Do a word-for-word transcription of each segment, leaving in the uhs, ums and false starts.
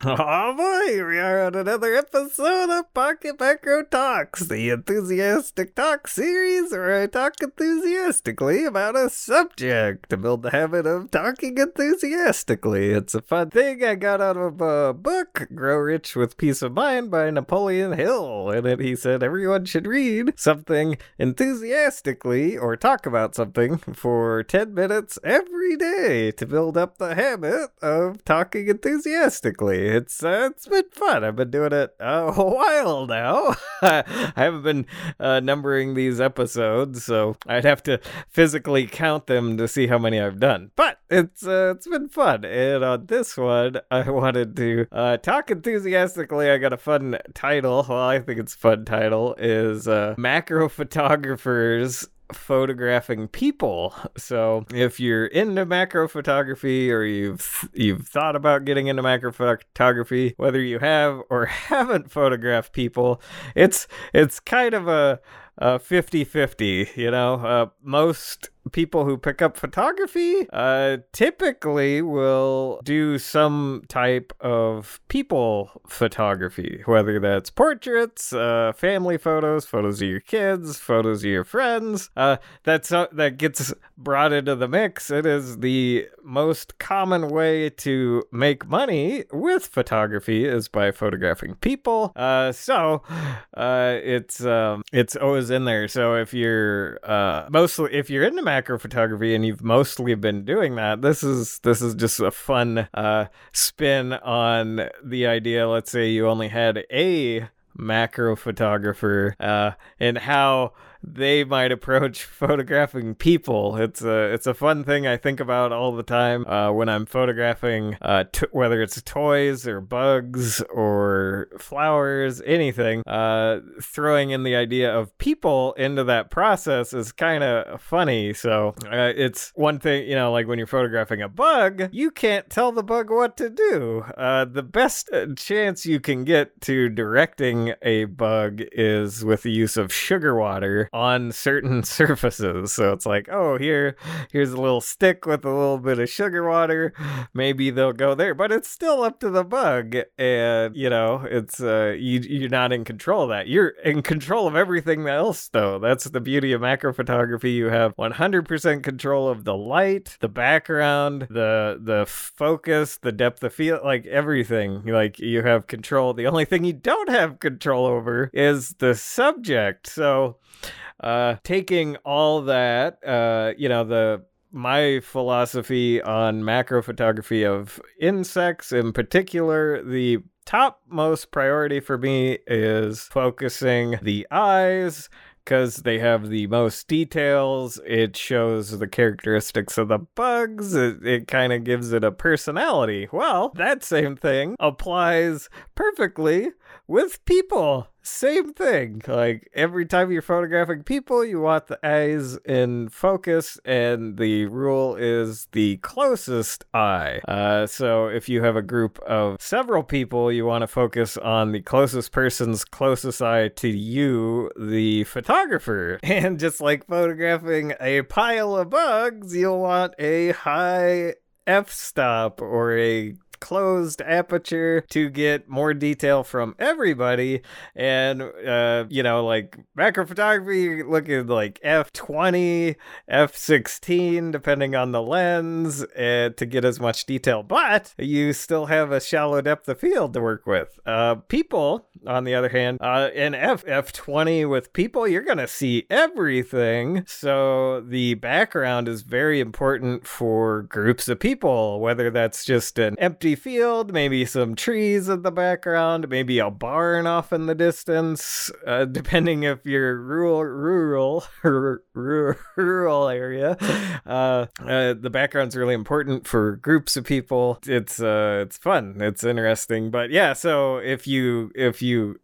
Oh boy, here we are on another episode of Pocket Macro Talks, the enthusiastic talk series where I talk enthusiastically about a subject to build the habit of talking enthusiastically. It's a fun thing I got out of a book, Grow Rich with Peace of Mind by Napoleon Hill. In it, he said everyone should read something enthusiastically or talk about something for ten minutes every day to build up the habit of talking enthusiastically. It's uh, it's been fun. I've been doing it uh, a while now. I haven't been uh, numbering these episodes, so I'd have to physically count them to see how many I've done. But it's uh, it's been fun. And on this one, I wanted to uh, talk enthusiastically. I got a fun title. Well, I think it's a fun title. Is uh, Macro Photographers Photographing People. So if you're into macro photography, or you've you've thought about getting into macro photography, whether you have or haven't photographed people, it's it's kind of a, a fifty-fifty, you know. Uh, most people who pick up photography uh, typically will do some type of people photography, whether that's portraits, uh, family photos, photos of your kids, photos of your friends. Uh, that's uh, that gets brought into the mix. It is the most common way to make money with photography is by photographing people. Uh, so uh, it's um, it's always in there. So if you're uh, mostly if you're into macro photography and you've mostly been doing that, this is this is just a fun uh, spin on the idea. Let's say you only had a macro photographer uh, and how they might approach photographing people. It's a it's a fun thing I think about all the time uh, when I'm photographing, uh, t- whether it's toys or bugs or flowers, anything. Uh, throwing in the idea of people into that process is kind of funny. So uh, it's one thing, you know, like when you're photographing a bug, you can't tell the bug what to do. Uh, the best chance you can get to directing a bug is with the use of sugar water on certain surfaces. So it's like, oh, here here's a little stick with a little bit of sugar water, maybe they'll go there, but it's still up to the bug. And you know, it's uh you, you're not in control of that. You're in control of everything else, though. That's the beauty of macro photography. You have one hundred percent control of the light, the background, the the focus, the depth of field, like everything. Like you have control. The only thing you don't have control over is the subject. So Uh, taking all that, uh, you know, the my philosophy on macro photography of insects in particular, the topmost priority for me is focusing the eyes, because they have the most details. It shows the characteristics of the bugs. It, it kind of gives it a personality. Well, that same thing applies perfectly with people. Same thing. Like every time you're photographing people, you want the eyes in focus, and the rule is the closest eye. Uh, so if you have a group of several people, you want to focus on the closest person's closest eye to you, the photographer. And just like photographing a pile of bugs, you'll want a high f-stop or a closed aperture to get more detail from everybody. And uh you know, like macro photography, look at like f twenty, f sixteen depending on the lens, uh, to get as much detail, but you still have a shallow depth of field to work with. Uh people, on the other hand, uh in f f20 with people, you're gonna see everything. So the background is very important for groups of people, whether that's just an empty field, maybe some trees in the background, maybe a barn off in the distance, uh, depending if you're rural, rural, rural, rural area. Uh, uh, the background's really important for groups of people. It's uh, it's fun. It's interesting. But yeah, so if you if you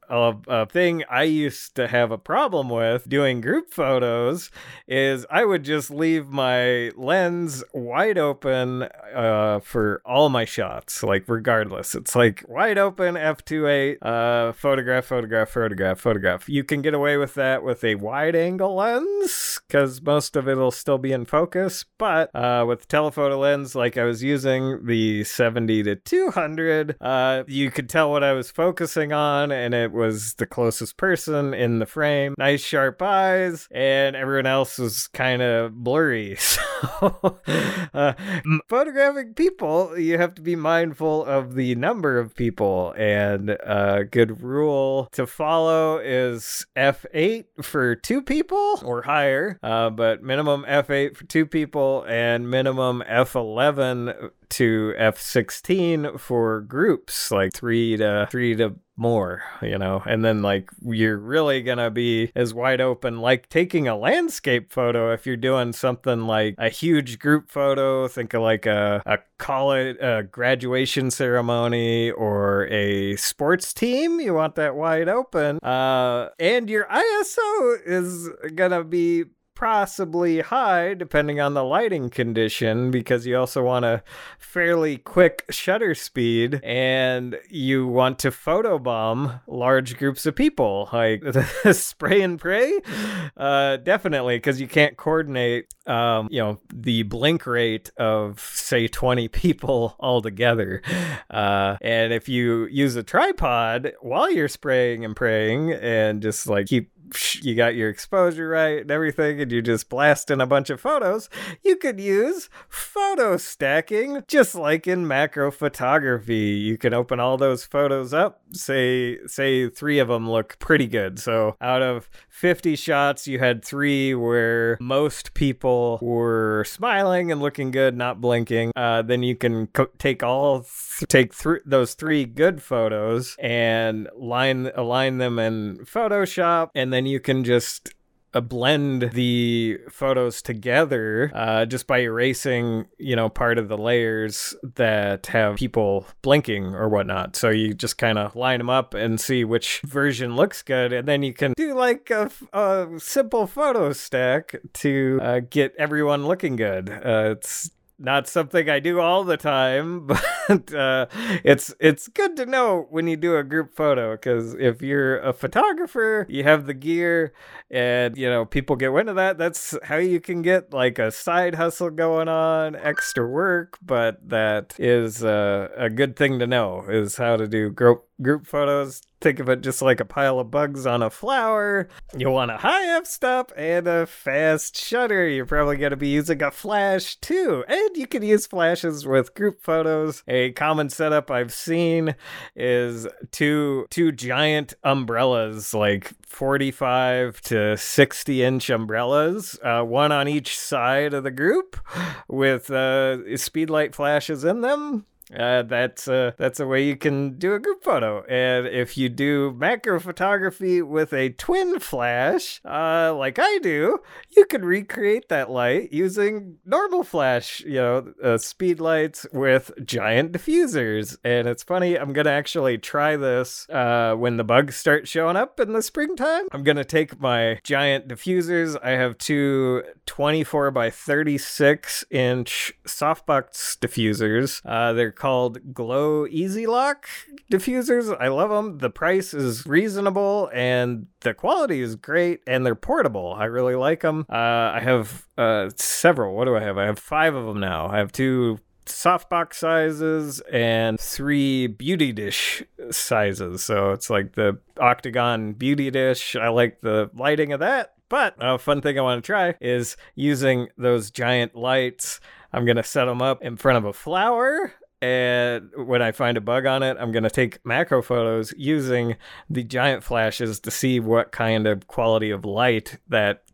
a, a thing I used to have a problem with doing group photos is I would just leave my lens wide open uh, for all my shots, like regardless. It's like wide open, f two point eight, uh, photograph, photograph, photograph, photograph. You can get away with that with a wide angle lens because most of it will still be in focus, but uh, with telephoto lens, like I was using the seventy to two hundred, uh, you could tell what I was focusing on, and it was the closest person in the frame. Nice sharp eyes, and everyone else was kind of blurry. So, uh, photographing people, you have to be mindful of the number of people, and a good rule to follow is f eight for two people or higher, uh, but minimum f eight for two people and minimum f eleven to f sixteen for groups, like three to three to more, you know, and then like you're really gonna be as wide open, like taking a landscape photo. If you're doing something like a huge group photo, think of like a, a college, a graduation ceremony or a sports team, you want that wide open, uh, and your I S O is gonna be possibly high depending on the lighting condition, because you also want a fairly quick shutter speed and you want to photobomb large groups of people, like spray and pray, uh, definitely, because you can't coordinate um, you know, the blink rate of say twenty people all together, uh, and if you use a tripod while you're spraying and praying and just like keep you got your exposure right and everything, and you just blasting a bunch of photos, you could use photo stacking, just like in macro photography. You can open all those photos up, say say three of them look pretty good. So out of fifty shots, you had three where most people were smiling and looking good, not blinking. Uh, then you can co- take all th- take th- those three good photos and line align them in Photoshop, and then you can just uh, blend the photos together uh, just by erasing, you know, part of the layers that have people blinking or whatnot. So you just kind of line them up and see which version looks good, and then you can do like a, a simple photo stack to uh, get everyone looking good. Uh, it's not something I do all the time, but uh, it's it's good to know when you do a group photo, because if you're a photographer, you have the gear, and you know people get wind of that. That's how you can get like a side hustle going on, extra work. But that is uh, a good thing to know, is how to do group group photos. Think of it just like a pile of bugs on a flower. You want a high f-stop and a fast shutter. You're probably going to be using a flash too. And you can use flashes with group photos. A common setup I've seen is two two giant umbrellas, like forty-five to sixty inch umbrellas, uh, one on each side of the group with uh, speedlight flashes in them. Uh, that's uh, that's a way you can do a group photo. And if you do macro photography with a twin flash, uh, like I do, you can recreate that light using normal flash, you know, uh, speed lights with giant diffusers. And it's funny, I'm gonna actually try this uh, when the bugs start showing up in the springtime. I'm gonna take my giant diffusers. I have two twenty-four by thirty-six inch softbox diffusers. Uh, they're called Glow Easy Lock diffusers. I love them. The price is reasonable and the quality is great, and they're portable. I really like them. Uh, I have uh, several. What do I have? I have five of them now. I have two softbox sizes and three beauty dish sizes. So it's like the octagon beauty dish. I like the lighting of that. But a fun thing I want to try is using those giant lights. I'm going to set them up in front of a flower, and when I find a bug on it, I'm going to take macro photos using the giant flashes to see what kind of quality of light that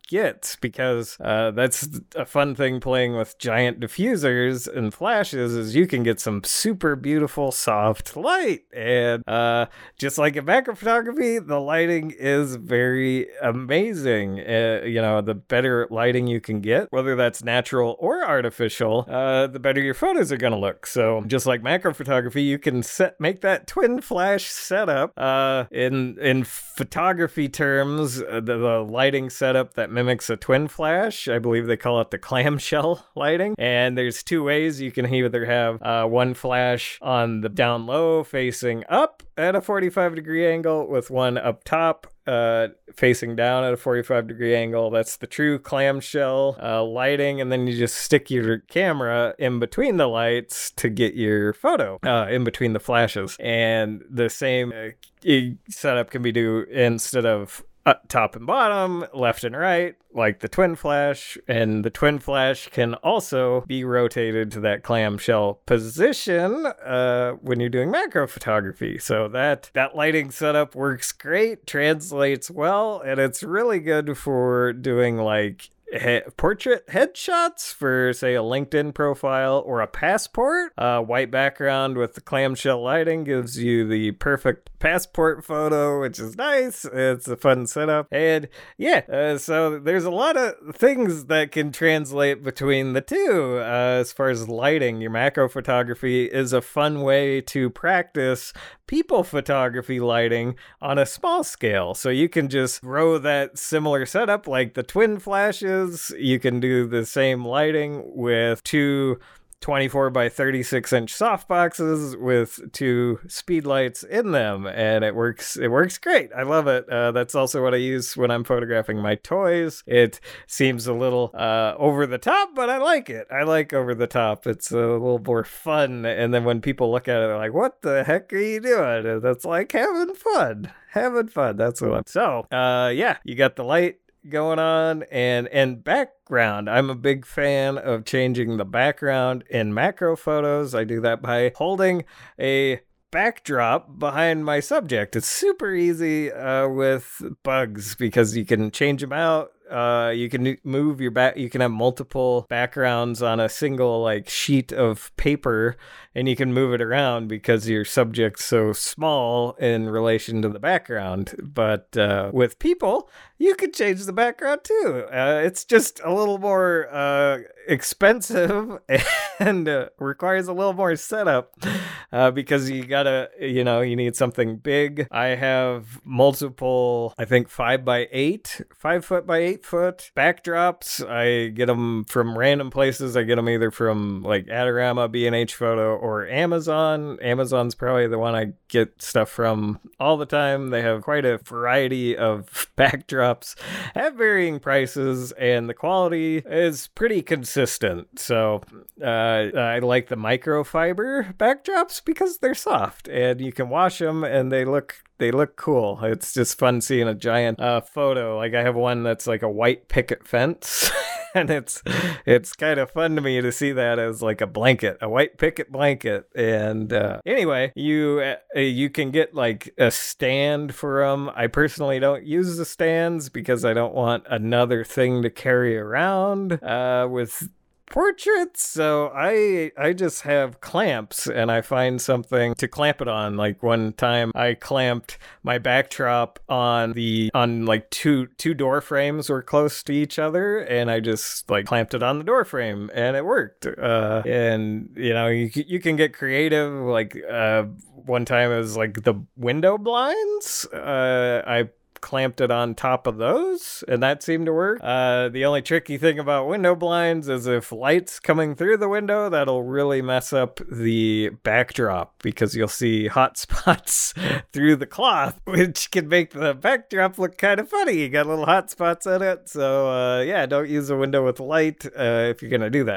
gets, because uh, that's a fun thing playing with giant diffusers and flashes, is you can get some super beautiful soft light. And uh, just like in macro photography, the lighting is very amazing. Uh, you know, the better lighting you can get, whether that's natural or artificial, uh, the better your photos are going to look. So just like macro photography, you can set make that twin flash setup. Uh, in in photography terms, uh, the, the lighting setup that mimics a twin flash, I believe they call it the clamshell lighting. And there's two ways. You can either have uh, one flash on the down low facing up at a forty-five degree angle with one up top uh facing down at a forty-five degree angle. That's the true clamshell uh, lighting. And then you just stick your camera in between the lights to get your photo uh, in between the flashes. And the same uh, setup can be do instead of up top and bottom, left and right, like the twin flash. And the twin flash can also be rotated to that clamshell position uh, when you're doing macro photography. So that, that lighting setup works great, translates well, and it's really good for doing like He- portrait headshots for, say, a LinkedIn profile or a passport. Uh, white background with the clamshell lighting gives you the perfect passport photo, which is nice. It's a fun setup. And yeah, uh, so there's a lot of things that can translate between the two. Uh, as far as lighting, your macro photography is a fun way to practice people photography lighting on a small scale. So you can just grow that similar setup like the twin flashes. You can do the same lighting with two twenty-four by thirty-six inch softboxes with two speed lights in them, and it works it works great. I love it. Uh, that's also what I use when I'm photographing my toys. It seems a little uh, over the top, but I like it. I like over the top. It's a little more fun, and then when people look at it, they're like, what the heck are you doing? And that's like having fun. Having fun. That's what I'm... So, uh, yeah, you got the light going on, and and background. I'm a big fan of changing the background in macro photos. I do that by holding a backdrop behind my subject. It's super easy uh, with bugs because you can change them out. Uh, you can move your back. You can have multiple backgrounds on a single like sheet of paper, and you can move it around because your subject's so small in relation to the background. But uh, with people, you could change the background too. Uh, it's just a little more uh, expensive and uh, requires a little more setup uh, because you gotta, you know, you need something big. I have multiple, I think five by eight, five foot by eight foot backdrops. I get them from random places. I get them either from like Adorama, B and H Photo, or Amazon. Amazon's probably the one I get stuff from all the time. They have quite a variety of backdrops at varying prices, and the quality is pretty consistent. So uh, I like the microfiber backdrops because they're soft and you can wash them and they look They look cool. It's just fun seeing a giant uh, photo. Like I have one that's like a white picket fence, and it's it's kind of fun to me to see that as like a blanket, a white picket blanket. And uh, anyway, you uh, you can get like a stand for them. I personally don't use the stands because I don't want another thing to carry around uh, with portraits. So I I just have clamps, and I find something to clamp it on. Like one time I clamped my backdrop on the on like two two door frames were close to each other, and I just like clamped it on the door frame, and it worked. Uh, and you know, you you can get creative. Like uh, one time it was like the window blinds. Uh, I clamped it on top of those, and that seemed to work. Uh, the only tricky thing about window blinds is if light's coming through the window, that'll really mess up the backdrop because you'll see hot spots through the cloth, which can make the backdrop look kind of funny. You got little hot spots in it. So uh, yeah, don't use a window with light uh, if you're gonna do that. But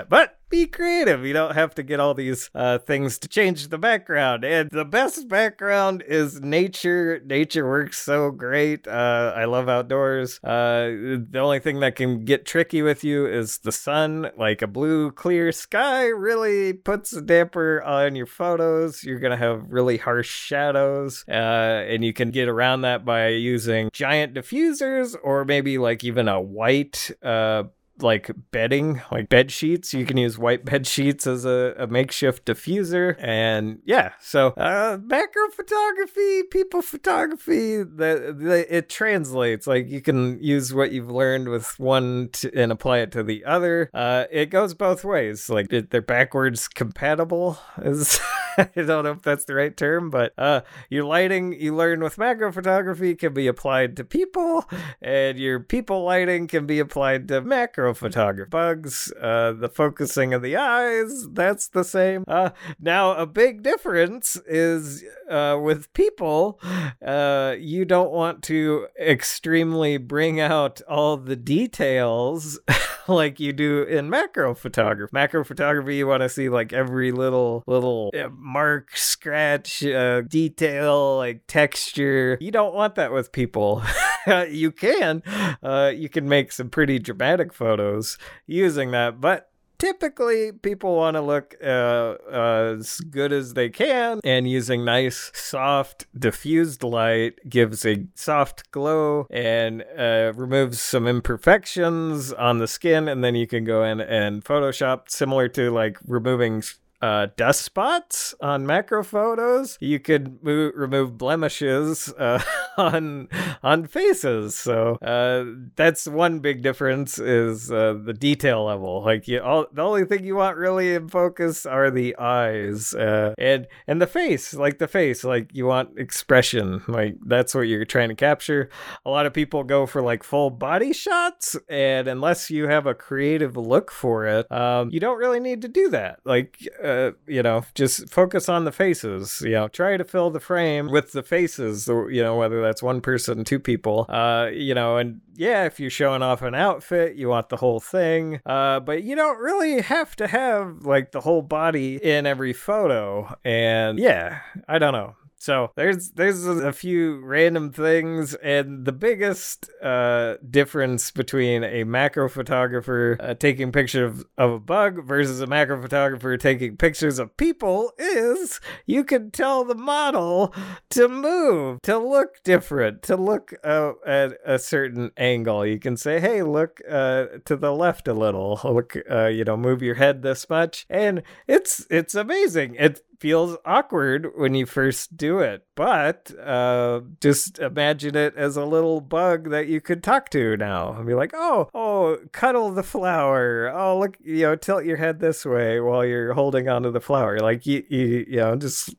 be creative. You don't have to get all these uh, things to change the background. And the best background is nature. Nature works so great. Uh, I love outdoors. Uh, the only thing that can get tricky with you is the sun. Like a blue, clear sky really puts a damper on your photos. You're going to have really harsh shadows. Uh, and you can get around that by using giant diffusers, or maybe like even a white uh like bedding, like bed sheets. You can use white bed sheets as a, a makeshift diffuser. And yeah, so uh macro photography, people photography, that it translates. Like you can use what you've learned with one to, and apply it to the other. Uh it goes both ways. Like it, they're backwards compatible is I don't know if that's the right term, but uh your lighting you learn with macro photography can be applied to people, and your people lighting can be applied to macro photography. Bugs, uh, the focusing of the eyes, that's the same. Uh, now, a big difference is uh, with people, uh, you don't want to extremely bring out all the details like you do in macro photography. Macro photography, you want to see like every little little uh, mark, scratch, uh, detail, like texture. You don't want that with people. You can, uh, you can make some pretty dramatic photos using that, but typically people want to look uh, uh, as good as they can, and using nice, soft, diffused light gives a soft glow and uh, removes some imperfections on the skin, and then you can go in and Photoshop, similar to like removing Uh, dust spots on macro photos. You could mo- remove blemishes uh, on on faces. So uh, that's one big difference, is uh, the detail level. Like you, all the only thing you want really in focus are the eyes uh, and and the face. Like the face, like you want expression. Like that's what you're trying to capture. A lot of people go for like full body shots, and unless you have a creative look for it, um, you don't really need to do that. Like. Uh, you know, just focus on the faces, you know, try to fill the frame with the faces, you know, whether that's one person, two people, uh, you know, and yeah, if you're showing off an outfit, you want the whole thing, uh, but you don't really have to have like the whole body in every photo. And yeah, I don't know. So there's there's a few random things, and the biggest uh, difference between a macro photographer uh, taking pictures of, of a bug versus a macro photographer taking pictures of people is you can tell the model to move, to look different, to look uh, at a certain angle. You can say, hey, look uh, to the left a little, look, uh, you know, move your head this much, and it's it's amazing. It feels awkward when you first do it, but uh, just imagine it as a little bug that you could talk to now and be like, oh, oh, cuddle the flower. Oh, look, you know, tilt your head this way while you're holding onto the flower. Like, you, you, you know, just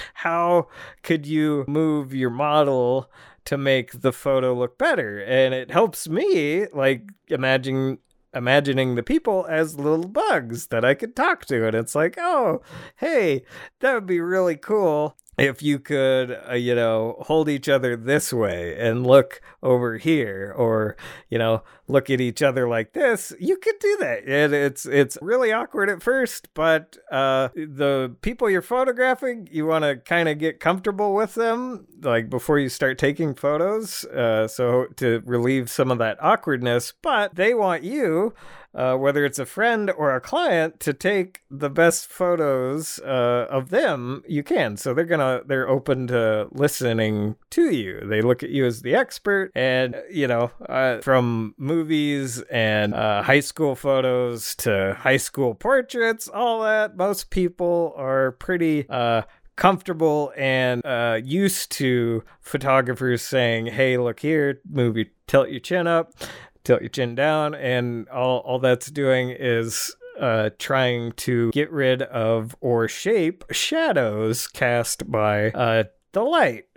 how could you move your model to make the photo look better? And it helps me, like, imagine imagining the people as little bugs that I could talk to. And it's like, oh, hey, that would be really cool if you could, uh, you know, hold each other this way and look over here, or, you know, look at each other like this. You could do that. And it's it's really awkward at first, but uh, the people you're photographing, you want to kind of get comfortable with them, like before you start taking photos, uh, so to relieve some of that awkwardness. But they want you, Uh, whether it's a friend or a client, to take the best photos uh, of them you can. So they're gonna they're open to listening to you. They look at you as the expert, and you know, uh, from movies and uh, high school photos to high school portraits, all that. Most people are pretty Uh, comfortable and uh, used to photographers saying, hey, look here, move your, tilt your chin up, tilt your chin down, and all, all that's doing is uh, trying to get rid of or shape shadows cast by uh, the light.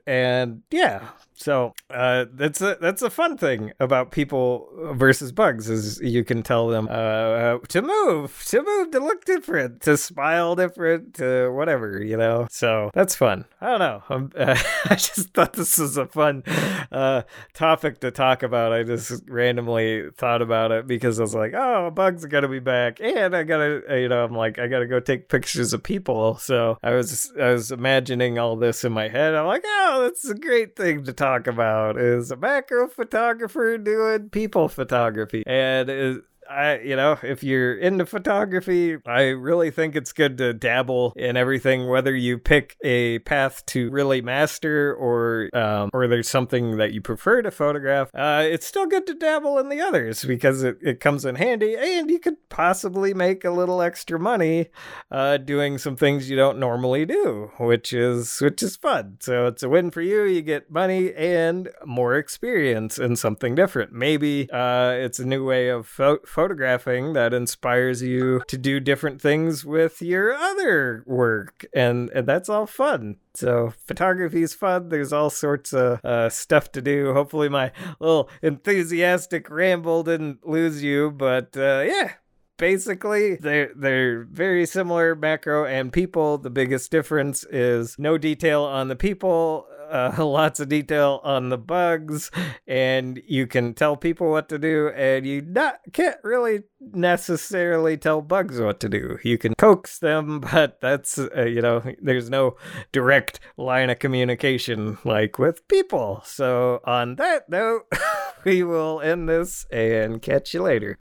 And yeah, so uh, that's a that's a fun thing about people versus bugs is you can tell them uh, to move, to move, to look different, to smile different, to whatever, you know. So that's fun. I don't know. I'm, uh, I just thought this was a fun uh, topic to talk about. I just randomly thought about it because I was like, oh, bugs are gonna be back, and I gotta, you know, I'm like, I gotta go take pictures of people. So I was I was imagining all this in my head. I'm like, oh, that's a great thing to talk about, is a macro photographer doing people photography. And is I, you know, if you're into photography, I really think it's good to dabble in everything, whether you pick a path to really master or um, or there's something that you prefer to photograph. Uh, it's still good to dabble in the others because it, it comes in handy, and you could possibly make a little extra money uh, doing some things you don't normally do, which is which is fun. So it's a win for you. You get money and more experience in something different. Maybe uh, it's a new way of pho- photographing that inspires you to do different things with your other work, and, and that's all fun. So photography is fun. There's all sorts of uh, stuff to do. Hopefully my little enthusiastic ramble didn't lose you, but uh, yeah. Basically, they're, they're very similar, macro and people. The biggest difference is no detail on the people, uh, lots of detail on the bugs, and you can tell people what to do, and you not can't really necessarily tell bugs what to do. You can coax them, but that's, uh, you know, there's no direct line of communication like with people. So on that note, we will end this and catch you later.